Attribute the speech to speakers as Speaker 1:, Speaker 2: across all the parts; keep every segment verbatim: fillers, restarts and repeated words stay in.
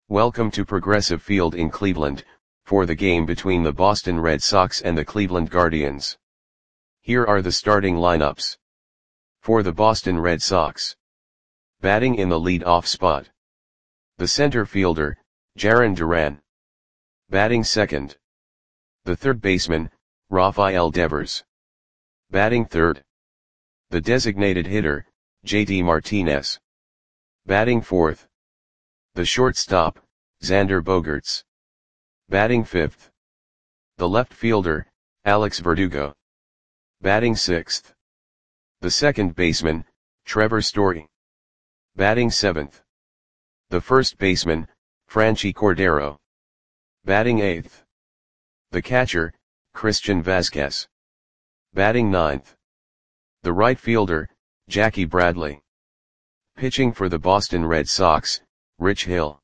Speaker 1: Welcome to Progressive Field in Cleveland, for the game between the Boston Red Sox and the Cleveland Guardians. Here are the starting lineups. For the Boston Red Sox. Batting in the lead-off spot. The center fielder, Jarren Duran. Batting second. The third baseman, Rafael Devers. Batting third. The designated hitter, J D Martinez. Batting fourth. The shortstop, Xander Bogaerts. Batting fifth. The left fielder, Alex Verdugo. Batting sixth. The second baseman, Trevor Story. Batting seventh. The first baseman, Franchy Cordero. Batting eighth. The catcher, Christian Vazquez. Batting ninth. The right fielder, Jackie Bradley. Pitching for the Boston Red Sox, Rich Hill.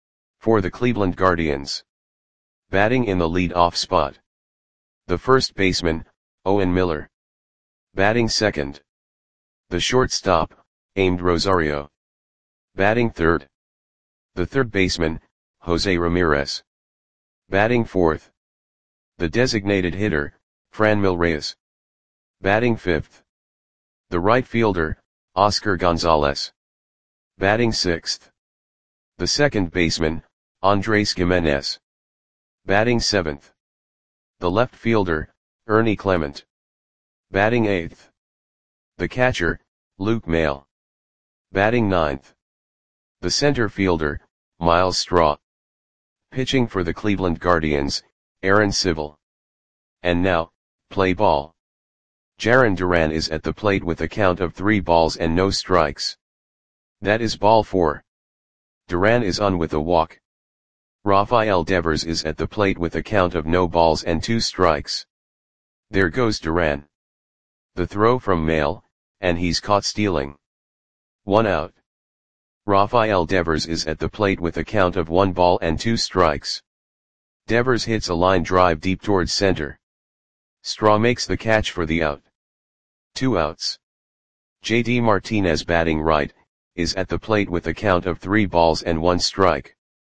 Speaker 1: For the Cleveland Guardians. Batting in the lead-off spot. The first baseman, Owen Miller. Batting second. The shortstop, Amed Rosario. Batting third. The third baseman, Jose Ramirez. Batting fourth. The designated hitter, Franmil Reyes. Batting fifth. The right fielder, Oscar Gonzalez. Batting sixth. The second baseman, Andres Gimenez. Batting seventh. The left fielder, Ernie Clement. Batting eighth. The catcher, Luke Maile. Batting ninth. The center fielder, Myles Straw. Pitching for the Cleveland Guardians, Aaron Civil. And now, play ball. Jarren Duran is at the plate with a count of three balls and no strikes. That is ball four. Duran is on with a walk. Rafael Devers is at the plate with a count of no balls and two strikes. There goes Duran. The throw from Maile, and he's caught stealing. One out. Rafael Devers is at the plate with a count of one ball and two strikes. Devers hits a line drive deep towards center. Straw makes the catch for the out. Two outs. J D Martinez, batting right, is at the plate with a count of three balls and one strike.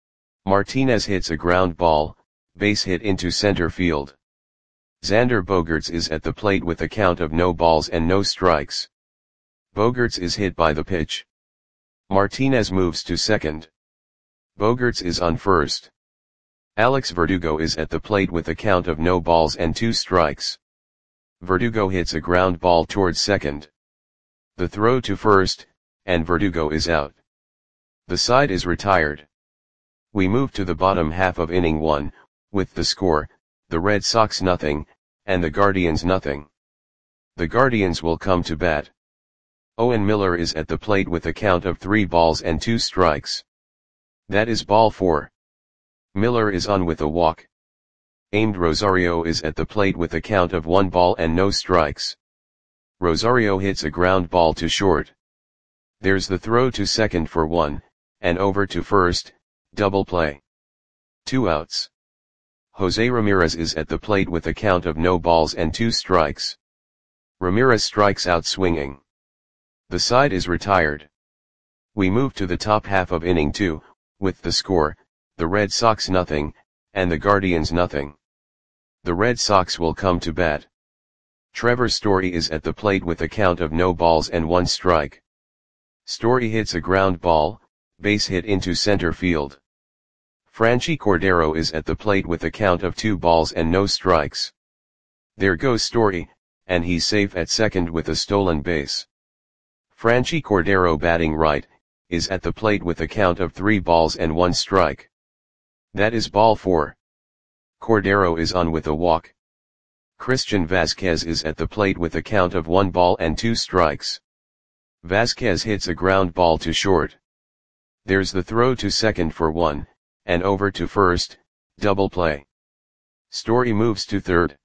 Speaker 1: Martinez hits a ground ball, base hit into center field. Xander Bogaerts is at the plate with a count of no balls and no strikes. Bogaerts is hit by the pitch. Martinez moves to second. Bogaerts is on first. Alex Verdugo is at the plate with a count of no balls and two strikes. Verdugo hits a ground ball towards second. The throw to first, and Verdugo is out. The side is retired. We move to the bottom half of inning one, with the score, the Red Sox nothing, and the Guardians nothing. The Guardians will come to bat. Owen Miller is at the plate with a count of three balls and two strikes. That is ball four. Miller is on with a walk. Amed Rosario is at the plate with a count of one ball and no strikes. Rosario hits a ground ball to short. There's the throw to second for one, and over to first, double play. Two outs. Jose Ramirez is at the plate with a count of no balls and two strikes. Ramirez strikes out swinging. The side is retired. We move to the top half of inning two, with the score, the Red Sox nothing, and the Guardians nothing. The Red Sox will come to bat. Trevor Story is at the plate with a count of no balls and one strike. Story hits a ground ball, base hit into center field. Franchy Cordero is at the plate with a count of two balls and no strikes. There goes Story, and he's safe at second with a stolen base. Franchy Cordero, batting right, is at the plate with a count of three balls and one strike. That is ball four. Cordero is on with a walk. Christian Vazquez is at the plate with a count of one ball and two strikes. Vazquez hits a ground ball to short. There's the throw to second for one, and over to first, double play. Story moves to third.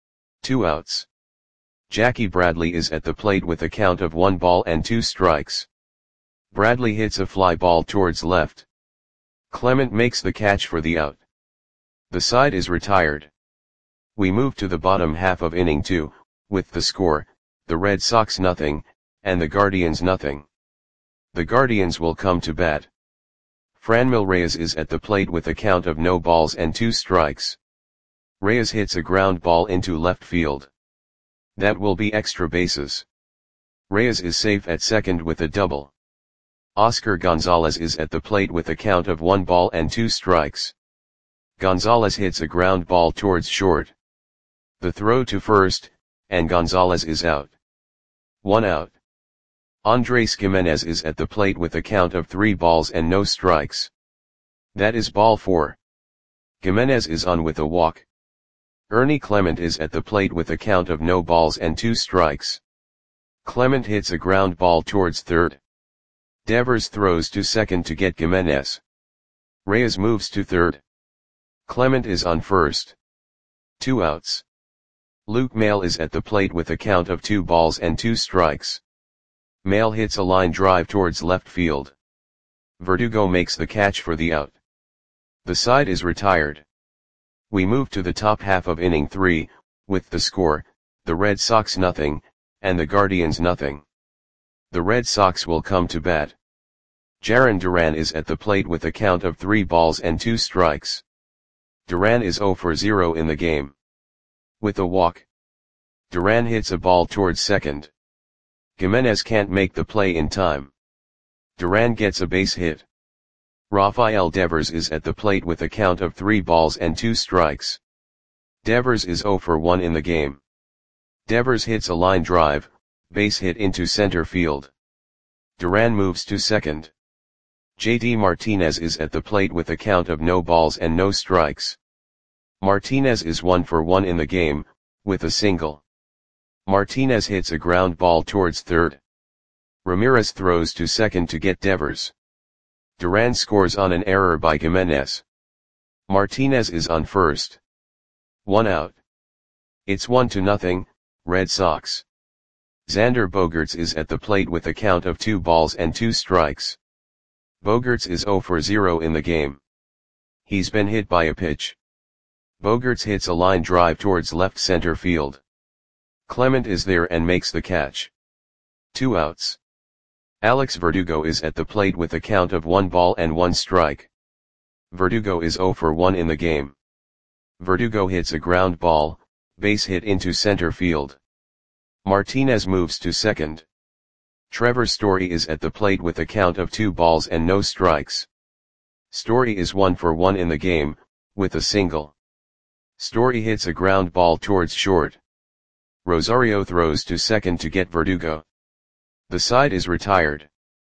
Speaker 1: Two outs. Jackie Bradley is at the plate with a count of one ball and two strikes. Bradley hits a fly ball towards left. Clement makes the catch for the out. The side is retired. We move to the bottom half of inning two, with the score, the Red Sox nothing, and the Guardians nothing. The Guardians will come to bat. Franmil Reyes is at the plate with a count of no balls and two strikes. Reyes hits a ground ball into left field. That will be extra bases. Reyes is safe at second with a double. Oscar Gonzalez is at the plate with a count of one ball and two strikes. Gonzalez hits a ground ball towards short. The throw to first, and Gonzalez is out. One out. Andres Gimenez is at the plate with a count of three balls and no strikes. That is ball four. Gimenez is on with a walk. Ernie Clement is at the plate with a count of no balls and two strikes. Clement hits a ground ball towards third. Devers throws to second to get Gimenez. Reyes moves to third. Clement is on first. Two outs. Luke Maile is at the plate with a count of two balls and two strikes. Maile hits a line drive towards left field. Verdugo makes the catch for the out. The side is retired. We move to the top half of inning three, with the score, the Red Sox nothing, and the Guardians nothing. The Red Sox will come to bat. Jarren Duran is at the plate with a count of three balls and two strikes. Duran is zero for zero in the game. With a walk. Duran hits a ball towards second. Gimenez can't make the play in time. Duran gets a base hit. Rafael Devers is at the plate with a count of three balls and two strikes. Devers is zero for one in the game. Devers hits a line drive, base hit into center field. Duran moves to second. J D Martinez is at the plate with a count of no balls and no strikes. Martinez is one for one in the game, with a single. Martinez hits a ground ball towards third. Ramirez throws to second to get Devers. Duran scores on an error by Gimenez. Martinez is on first. One out. It's one to nothing, Red Sox. Xander Bogaerts is at the plate with a count of two balls and two strikes. Bogaerts is zero for zero in the game. He's been hit by a pitch. Bogaerts hits a line drive towards left center field. Clement is there and makes the catch. Two outs. Alex Verdugo is at the plate with a count of one ball and one strike. Verdugo is zero for one in the game. Verdugo hits a ground ball, base hit into center field. Martinez moves to second. Trevor Story is at the plate with a count of two balls and no strikes. Story is one for one in the game, with a single. Story hits a ground ball towards short. Rosario throws to second to get Verdugo. The side is retired.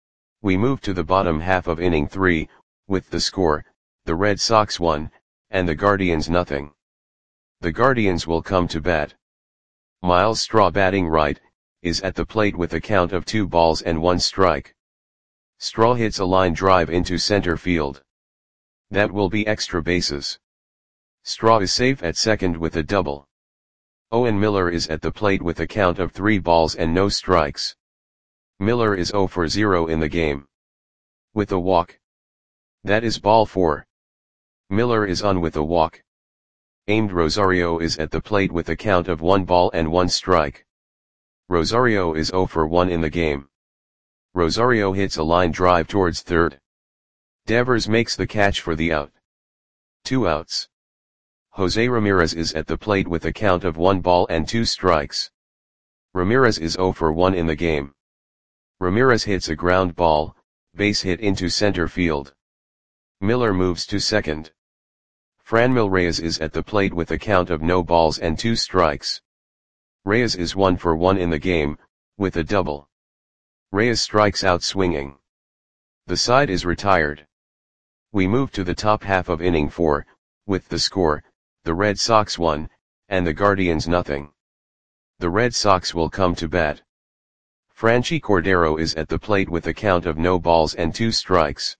Speaker 1: We move to the bottom half of inning three, with the score, the Red Sox one, and the Guardians nothing. The Guardians will come to bat. Miles Straw, batting right, is at the plate with a count of two balls and one strike. Straw hits a line drive into center field. That will be extra bases. Straw is safe at second with a double. Owen Miller is at the plate with a count of three balls and no strikes. Miller is zero for zero in the game. With a walk. That is ball four. Miller is on with a walk. Aimed Rosario is at the plate with a count of one ball and one strike. Rosario is zero for one in the game. Rosario hits a line drive towards third. Devers makes the catch for the out. Two outs. Jose Ramirez is at the plate with a count of one ball and two strikes. Ramirez is zero for one in the game. Ramirez hits a ground ball, base hit into center field. Miller moves to second. Franmil Reyes is at the plate with a count of no balls and two strikes. Reyes is one for one in the game, with a double. Reyes strikes out swinging. The side is retired. We move to the top half of inning four, with the score, the Red Sox one, and the Guardians nothing. The Red Sox will come to bat. Franchy Cordero is at the plate with a count of no balls and two strikes.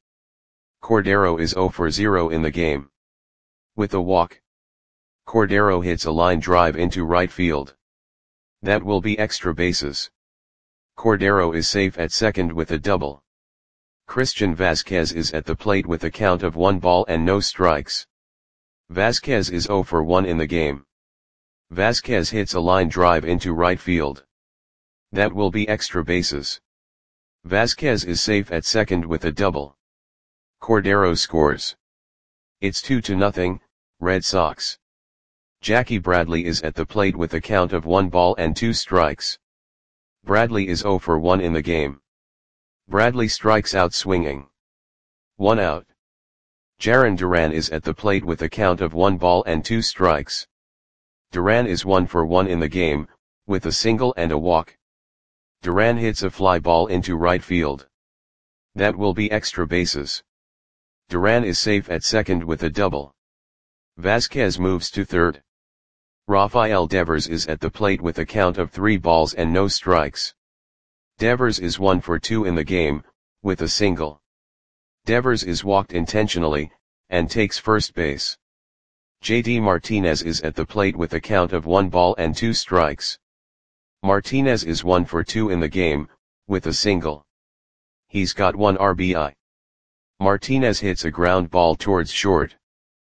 Speaker 1: Cordero is zero for zero in the game. With a walk. Cordero hits a line drive into right field. That will be extra bases. Cordero is safe at second with a double. Christian Vasquez is at the plate with a count of one ball and no strikes. Vasquez is zero for one in the game. Vasquez hits a line drive into right field. That will be extra bases. Vasquez is safe at second with a double. Cordero scores. It's two to nothing, Red Sox. Jackie Bradley is at the plate with a count of one ball and two strikes. Bradley is zero for one in the game. Bradley strikes out swinging. One out. Jarren Duran is at the plate with a count of one ball and two strikes. Duran is one for one in the game, with a single and a walk. Duran hits a fly ball into right field. That will be extra bases. Duran is safe at second with a double. Vasquez moves to third. Rafael Devers is at the plate with a count of three balls and no strikes. Devers is one for two in the game, with a single. Devers is walked intentionally, and takes first base. J D Martinez is at the plate with a count of one ball and two strikes. Martinez is one for two in the game, with a single. He's got one R B I. Martinez hits a ground ball towards short.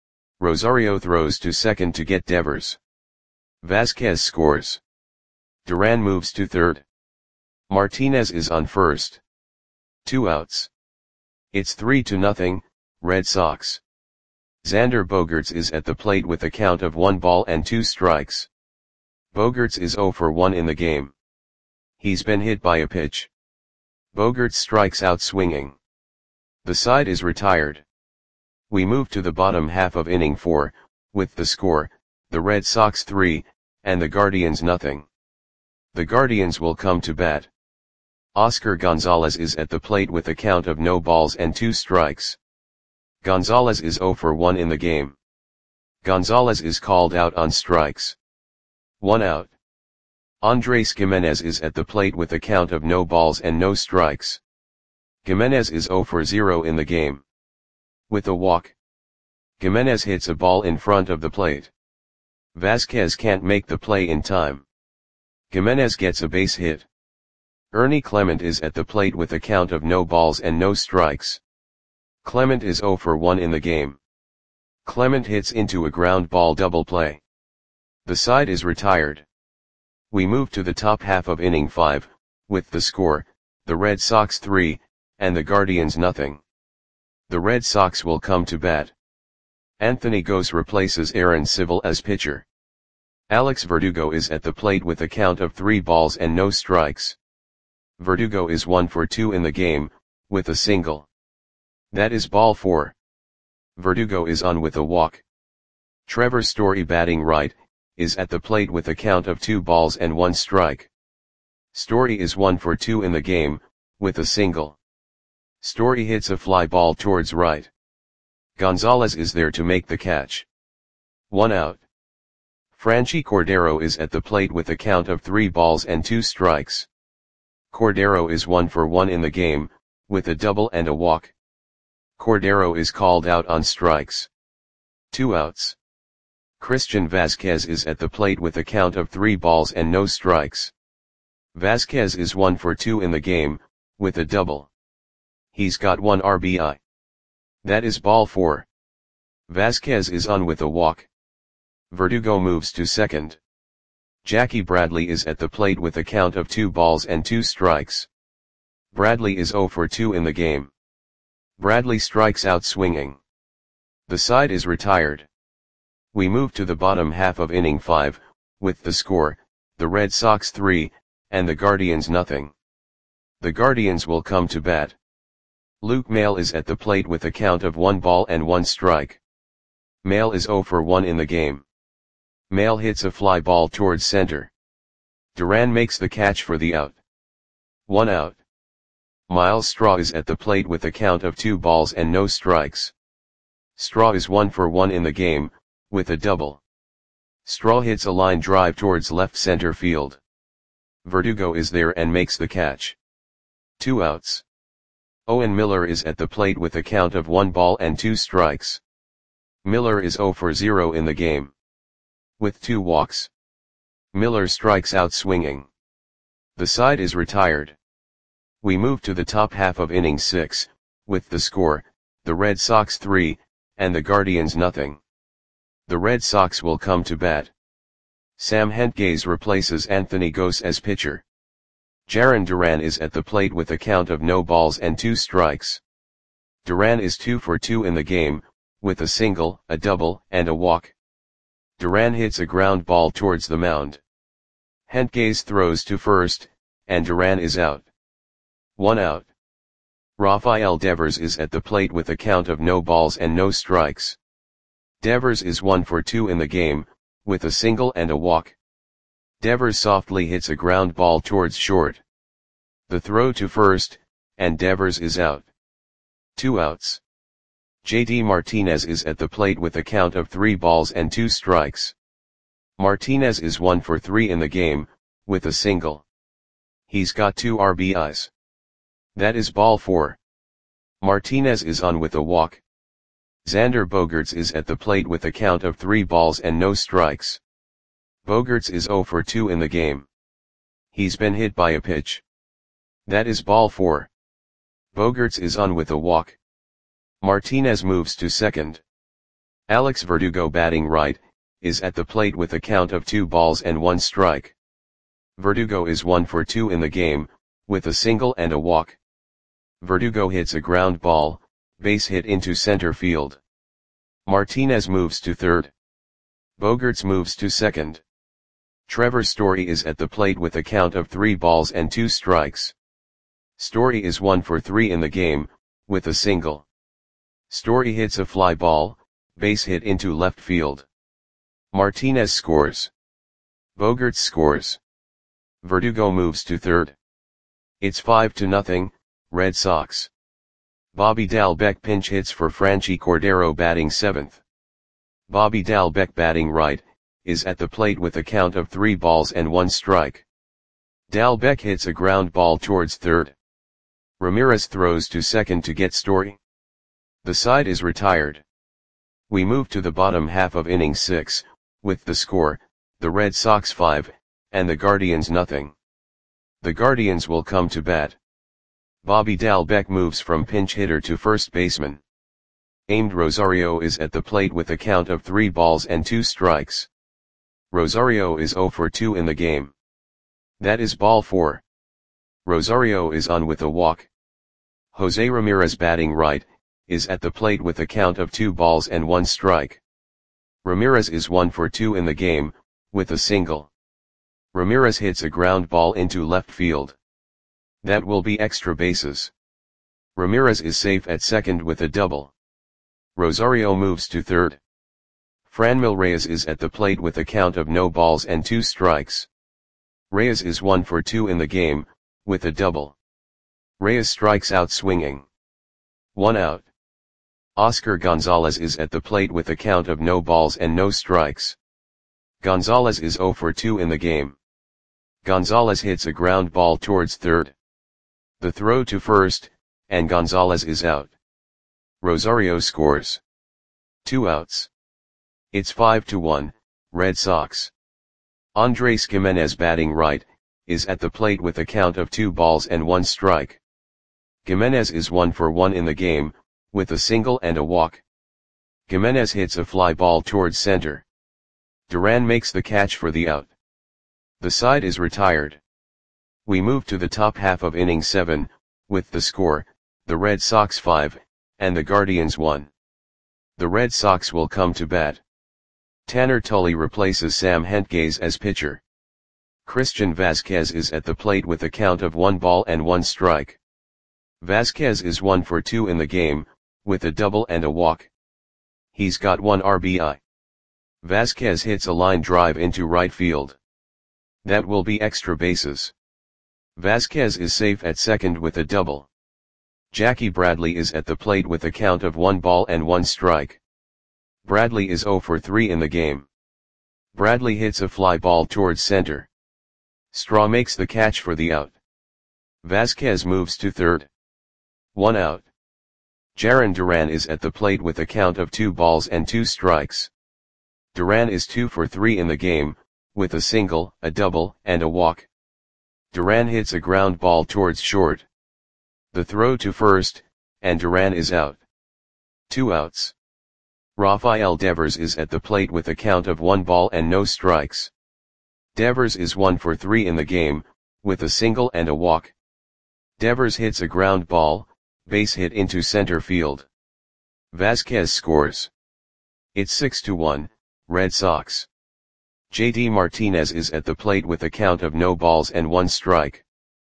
Speaker 1: Rosario throws to second to get Devers. Vasquez scores. Duran moves to third. Martinez is on first. Two outs. It's three to nothing, Red Sox. Xander Bogaerts is at the plate with a count of one ball and two strikes. Bogaerts is zero for one in the game. He's been hit by a pitch. Bogaerts strikes out swinging. The side is retired. We move to the bottom half of inning four, with the score, the Red Sox three, and the Guardians nothing. The Guardians will come to bat. Oscar Gonzalez is at the plate with a count of no balls and two strikes. Gonzalez is zero for one in the game. Gonzalez is called out on strikes. One out. Andres Gimenez is at the plate with a count of no balls and no strikes. Gimenez is zero for zero in the game. With a walk. Gimenez hits a ball in front of the plate. Vasquez can't make the play in time. Gimenez gets a base hit. Ernie Clement is at the plate with a count of no balls and no strikes. Clement is zero for one in the game. Clement hits into a ground ball double play. The side is retired. We move to the top half of inning five, with the score, the Red Sox three, and the Guardians nothing. The Red Sox will come to bat. Anthony Gose replaces Aaron Civil as pitcher. Alex Verdugo is at the plate with a count of three balls and no strikes. Verdugo is one for two in the game, with a single. That is ball four. Verdugo is on with a walk. Trevor Story, batting right, is at the plate with a count of two balls and one strike. Story is one for two in the game, with a single. Story hits a fly ball towards right. Gonzalez is there to make the catch. One out. Franchy Cordero is at the plate with a count of three balls and two strikes. Cordero is one for one in the game, with a double and a walk. Cordero is called out on strikes. Two outs. Christian Vasquez is at the plate with a count of three balls and no strikes. Vasquez is one for two in the game, with a double. He's got one R B I. That is ball four. Vasquez is on with a walk. Verdugo moves to second. Jackie Bradley is at the plate with a count of two balls and two strikes. Bradley is zero for two in the game. Bradley strikes out swinging. The side is retired. We move to the bottom half of inning five, with the score, the Red Sox three, and the Guardians nothing. The Guardians will come to bat. Luke Maile is at the plate with a count of one ball and one strike. Maile is zero for one in the game. Maile hits a fly ball towards center. Duran makes the catch for the out. One out. Miles Straw is at the plate with a count of two balls and no strikes. Straw is one for one in the game, with a double. Straw hits a line drive towards left center field. Verdugo is there and makes the catch. Two outs. Owen Miller is at the plate with a count of one ball and two strikes. Miller is zero for zero in the game. With two walks. Miller strikes out swinging. The side is retired. We move to the top half of inning six, with the score, the Red Sox three, and the Guardians nothing. The Red Sox will come to bat. Sam Hentges replaces Anthony Gose as pitcher. Jarren Duran is at the plate with a count of no balls and two strikes. Duran is two for two in the game, with a single, a double, and a walk. Duran hits a ground ball towards the mound. Hentges throws to first, and Duran is out. One out. Rafael Devers is at the plate with a count of no balls and no strikes. Devers is one for two in the game, with a single and a walk. Devers softly hits a ground ball towards short. The throw to first, and Devers is out. Two outs. J D Martinez is at the plate with a count of three balls and two strikes. Martinez is one for three in the game, with a single. He's got two R B Is. That is ball four. Martinez is on with a walk. Xander Bogaerts is at the plate with a count of three balls and no strikes. Bogaerts is zero for two in the game. He's been hit by a pitch. That is ball four. Bogaerts is on with a walk. Martinez moves to second. Alex Verdugo, batting right, is at the plate with a count of two balls and one strike. Verdugo is one for two in the game, with a single and a walk. Verdugo hits a ground ball, base hit into center field. Martinez moves to third. Bogaerts moves to second. Trevor Story is at the plate with a count of three balls and two strikes. Story is one for three in the game, with a single. Story hits a fly ball, base hit into left field. Martinez scores. Bogaerts scores. Verdugo moves to third. It's five to nothing, Red Sox. Bobby Dalbec pinch hits for Franchi Cordero, batting seventh. Bobby Dalbec, batting right, is at the plate with a count of three balls and one strike. Dalbec hits a ground ball towards third. Ramirez throws to second to get Story. The side is retired. We move to the bottom half of inning six, with the score, the Red Sox five, and the Guardians nothing. The Guardians will come to bat. Bobby Dalbec moves from pinch hitter to first baseman. Aimed Rosario is at the plate with a count of three balls and two strikes. Rosario is zero for two in the game. That is ball four. Rosario is on with a walk. Jose Ramirez, batting right, is at the plate with a count of two balls and one strike. Ramirez is one for two in the game, with a single. Ramirez hits a ground ball into left field. That will be extra bases. Ramirez is safe at second with a double. Rosario moves to third. Franmil Reyes is at the plate with a count of no balls and two strikes. Reyes is one for two in the game, with a double. Reyes strikes out swinging. One out. Oscar Gonzalez is at the plate with a count of no balls and no strikes. Gonzalez is zero for two in the game. Gonzalez hits a ground ball towards third. The throw to first, and Gonzalez is out. Rosario scores. Two outs. It's five to one, Red Sox. Andres Gimenez, batting right, is at the plate with a count of two balls and one strike. Gimenez is one for one in the game, with a single and a walk. Gimenez hits a fly ball towards center. Duran makes the catch for the out. The side is retired. We move to the top half of inning seven, with the score, the Red Sox five, and the Guardians one. The Red Sox will come to bat. Tanner Tully replaces Sam Hentges as pitcher. Christian Vazquez is at the plate with a count of one ball and one strike. Vazquez is one for two in the game, with a double and a walk. He's got one R B I. Vazquez hits a line drive into right field. That will be extra bases. Vazquez is safe at second with a double. Jackie Bradley is at the plate with a count of one ball and one strike. Bradley is zero for three in the game. Bradley hits a fly ball towards center. Straw makes the catch for the out. Vazquez moves to third. One out. Jarren Duran is at the plate with a count of two balls and two strikes. Duran is two for three in the game, with a single, a double, and a walk. Duran hits a ground ball towards short. The throw to first, and Duran is out. Two outs. Rafael Devers is at the plate with a count of one ball and no strikes. Devers is one for three in the game, with a single and a walk. Devers hits a ground ball, base hit into center field. Vasquez scores. It's six to one, Red Sox. J D Martinez is at the plate with a count of no balls and one strike.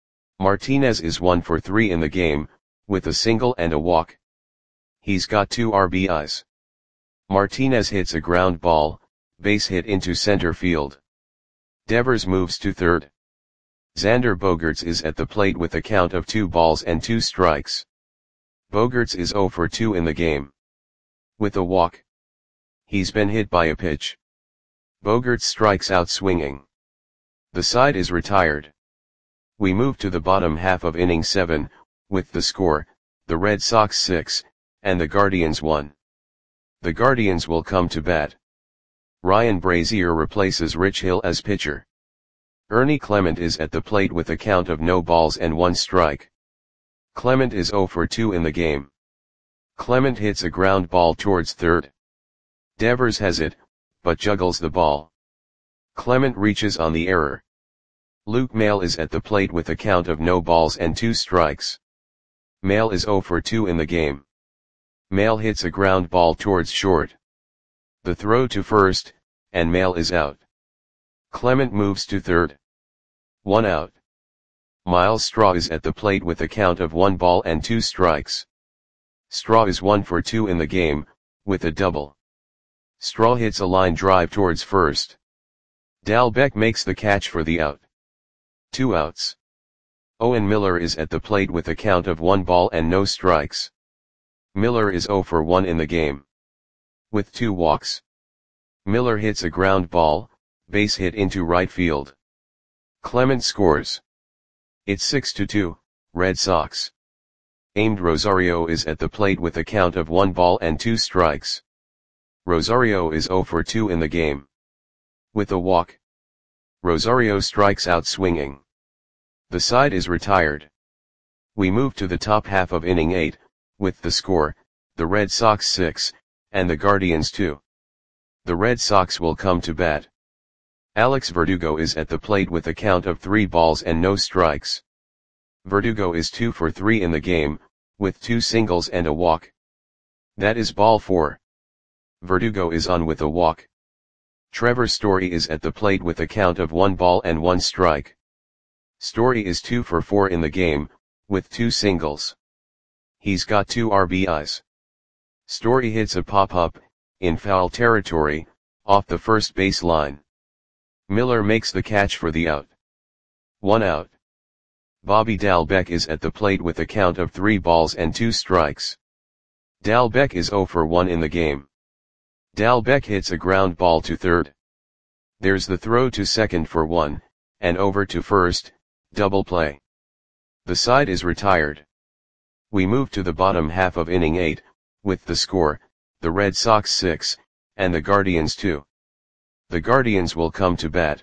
Speaker 1: Martinez is one for three in the game, with a single and a walk. He's got two R B Is. Martinez hits a ground ball, base hit into center field. Devers moves to third. Xander Bogaerts is at the plate with a count of two balls and two strikes. Bogaerts is zero for two in the game. With a walk. He's been hit by a pitch. Bogaerts strikes out swinging. The side is retired. We move to the bottom half of inning seven, with the score, the Red Sox six, and the Guardians one. The Guardians will come to bat. Ryan Brazier replaces Rich Hill as pitcher. Ernie Clement is at the plate with a count of no balls and one strike. Clement is zero for two in the game. Clement hits a ground ball towards third. Devers has it, but juggles the ball. Clement reaches on the error. Luke Maile is at the plate with a count of no balls and two strikes. Maile is zero for two in the game. Maile hits a ground ball towards short. The throw to first, and Maile is out. Clement moves to third. One out. Miles Straw is at the plate with a count of one ball and two strikes. Straw is one for two in the game, with a double. Straw hits a line drive towards first. Dalbec makes the catch for the out. Two outs. Owen Miller is at the plate with a count of one ball and no strikes. Miller is zero for one in the game. With two walks. Miller hits a ground ball, base hit into right field. Clement scores. It's six to two, Red Sox. Aimed Rosario is at the plate with a count of one ball and two strikes. Rosario is zero for two in the game. With a walk. Rosario strikes out swinging. The side is retired. We move to the top half of inning eight, with the score, the Red Sox six, and the Guardians two. The Red Sox will come to bat. Alex Verdugo is at the plate with a count of three balls and no strikes. Verdugo is two for three in the game, with two singles and a walk. That is ball four. Verdugo is on with a walk. Trevor Story is at the plate with a count of one ball and one strike. Story is two for four in the game, with two singles. He's got two R B Is. Story hits a pop-up, in foul territory, off the first base line. Miller makes the catch for the out. One out. Bobby Dalbec is at the plate with a count of three balls and two strikes. Dalbec is zero for one in the game. Dalbec hits a ground ball to third. There's the throw to second for one, and over to first, double play. The side is retired. We move to the bottom half of inning eight, with the score, the Red Sox six, and the Guardians two. The Guardians will come to bat.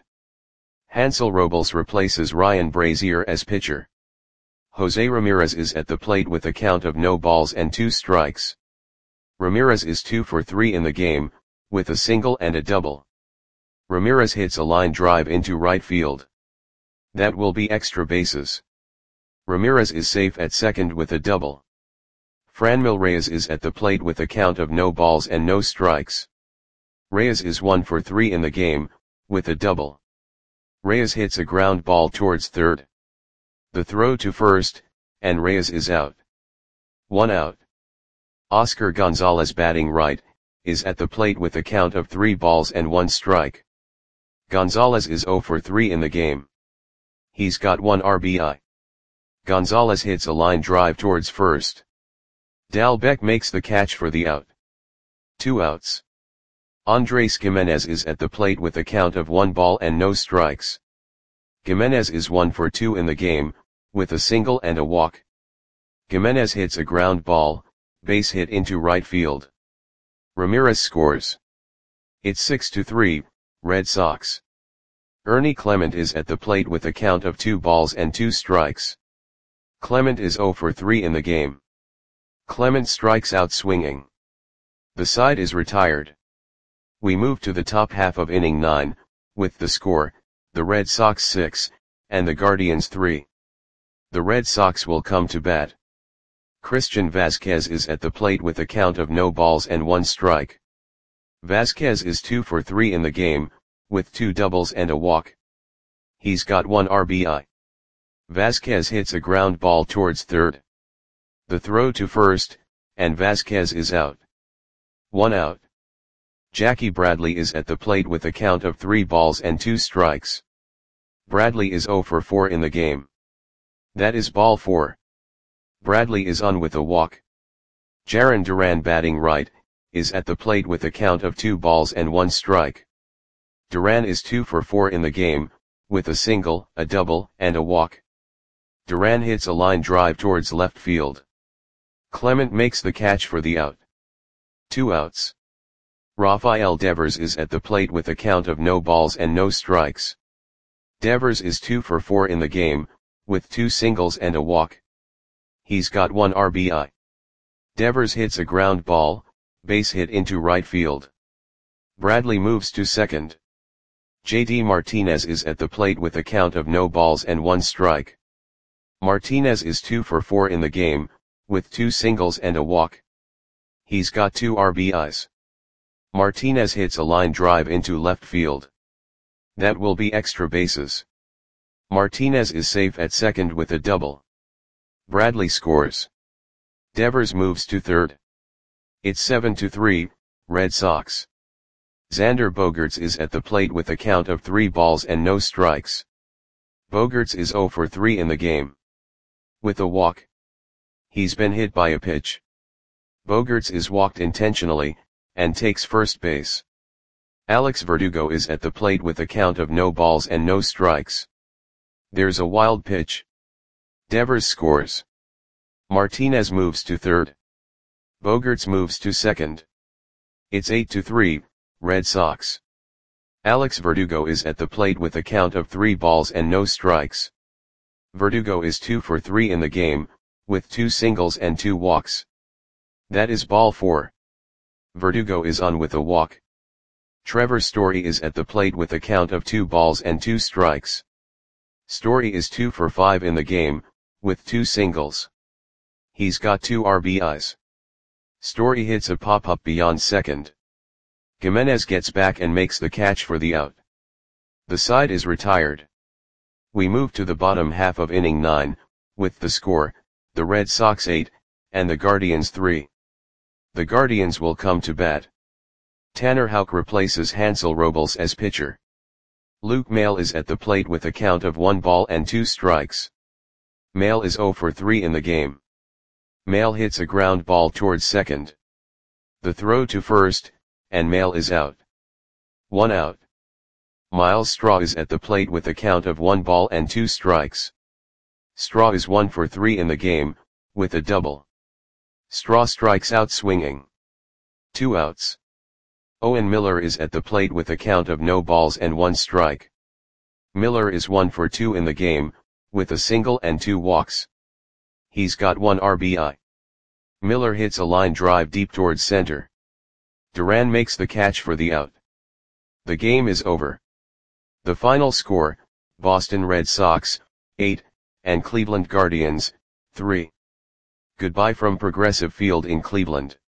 Speaker 1: Hansel Robles replaces Ryan Brazier as pitcher. Jose Ramirez is at the plate with a count of no balls and two strikes. Ramirez is two for three in the game, with a single and a double. Ramirez hits a line drive into right field. That will be extra bases. Ramirez is safe at second with a double. Franmil Reyes is at the plate with a count of no balls and no strikes. Reyes is one for three in the game, with a double. Reyes hits a ground ball towards third. The throw to first, and Reyes is out. One out. Oscar Gonzalez, batting right, is at the plate with a count of three balls and one strike. Gonzalez is zero for three in the game. He's got one R B I. Gonzalez hits a line drive towards first. Dalbec makes the catch for the out. Two outs. Andres Gimenez is at the plate with a count of one ball and no strikes. Gimenez is one for two in the game, with a single and a walk. Gimenez hits a ground ball, base hit into right field. Ramirez scores. It's six to three, Red Sox. Ernie Clement is at the plate with a count of two balls and two strikes. Clement is zero for three in the game. Clement strikes out swinging. The side is retired. We move to the top half of inning nine, with the score, the Red Sox six, and the Guardians three. The Red Sox will come to bat. Christian Vazquez is at the plate with a count of no balls and one strike. Vazquez is two for three in the game, with two doubles and a walk. He's got one R B I. Vazquez hits a ground ball towards third. The throw to first, and Vazquez is out. One out. Jackie Bradley is at the plate with a count of three balls and two strikes. Bradley is zero for four in the game. That is ball four. Bradley is on with a walk. Jarren Duran, batting right, is at the plate with a count of two balls and one strike. Duran is two for four in the game, with a single, a double, and a walk. Duran hits a line drive towards left field. Clement makes the catch for the out. Two outs. Rafael Devers is at the plate with a count of no balls and no strikes. Devers is two for four in the game, with two singles and a walk. He's got one R B I. Devers hits a ground ball, base hit into right field. Bradley moves to second. J D Martinez is at the plate with a count of no balls and one strike. Martinez is two for four in the game, with two singles and a walk. He's got two R B Is. Martinez hits a line drive into left field. That will be extra bases. Martinez is safe at second with a double. Bradley scores. Devers moves to third. It's seven to three, Red Sox. Xander Bogaerts is at the plate with a count of three balls and no strikes. Bogaerts is zero for three in the game. With a walk. He's been hit by a pitch. Bogaerts is walked intentionally, and takes first base. Alex Verdugo is at the plate with a count of no balls and no strikes. There's a wild pitch. Devers scores. Martinez moves to third. Bogaerts moves to second. It's eight to three, Red Sox. Alex Verdugo is at the plate with a count of three balls and no strikes. Verdugo is two for three in the game, with two singles and two walks. That is ball four. Verdugo is on with a walk. Trevor Story is at the plate with a count of two balls and two strikes. Story is two for five in the game, with two singles. He's got two R B Is. Story hits a pop-up beyond second. Gimenez gets back and makes the catch for the out. The side is retired. We move to the bottom half of inning nine, with the score, the Red Sox eight, and the Guardians three. The Guardians will come to bat. Tanner Houck replaces Hansel Robles as pitcher. Luke Maile is at the plate with a count of one ball and two strikes. Maile is zero for three in the game. Maile hits a ground ball towards second. The throw to first, and Maile is out. One out. Miles Straw is at the plate with a count of one ball and two strikes. Straw is one for three in the game, with a double. Straw strikes out swinging. Two outs. Owen Miller is at the plate with a count of no balls and one strike. Miller is one for two in the game, with a single and two walks. He's got one R B I. Miller hits a line drive deep towards center. Duran makes the catch for the out. The game is over. The final score, Boston Red Sox, eight, and Cleveland Guardians, three. Goodbye from Progressive Field in Cleveland.